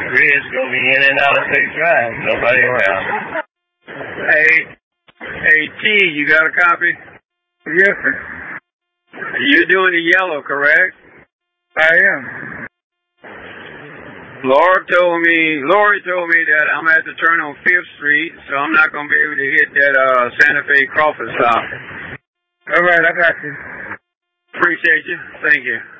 Red's gonna be in and out of 6 Drive. Nobody around. Hey, T, you got a copy? Yes, sir. You're doing the yellow, correct? I am. Lori told me that I'm going to have to turn on 5th Street, so I'm not going to be able to hit that Santa Fe Crawford stop. All right, I got you. Appreciate you. Thank you.